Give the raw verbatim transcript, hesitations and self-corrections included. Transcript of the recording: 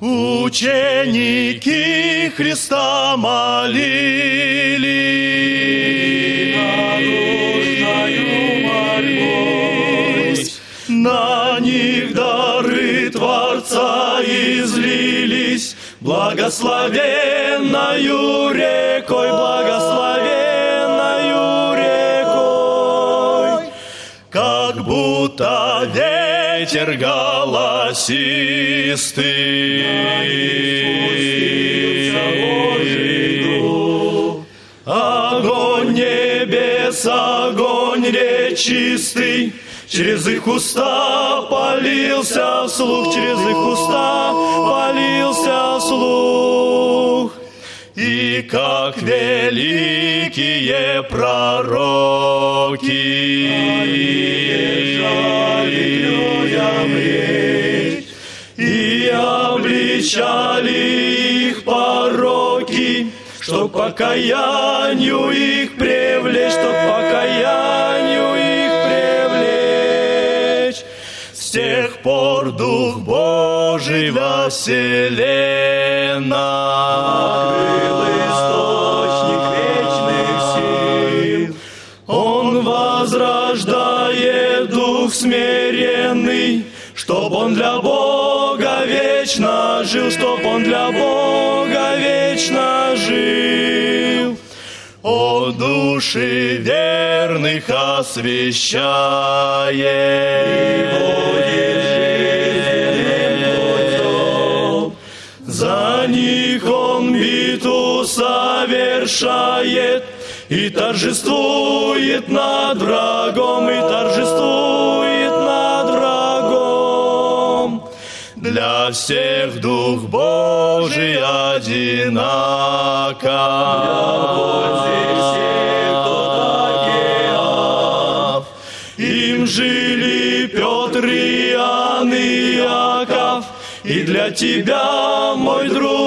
Ученики Христа молили, наружною мольбой, на них дары Творца излились, благословенною рекой, благословенною рекой, как будто ветер голосистый, огонь небес, огонь речистый, через их уста полился слух, через их уста полился слух. И как великие пророки людям речь, и обличали их пороки, чтоб покаянию их привлечь, чтоб покаянию их привлечь. С тех пор Дух Божий во вселенной открыл источник вечных сил. Он возрождает дух смиренный, чтоб он для Бога вечно жил, чтоб он для Бога вечно жил. О, души верных освящает, и водит жизненным путем. За них он битву совершает, и торжествует над врагом, и торжествует над врагом. Для всех Дух Божий одинаков. Им жили Петр, Иоанн и Иаков, и для тебя, мой друг,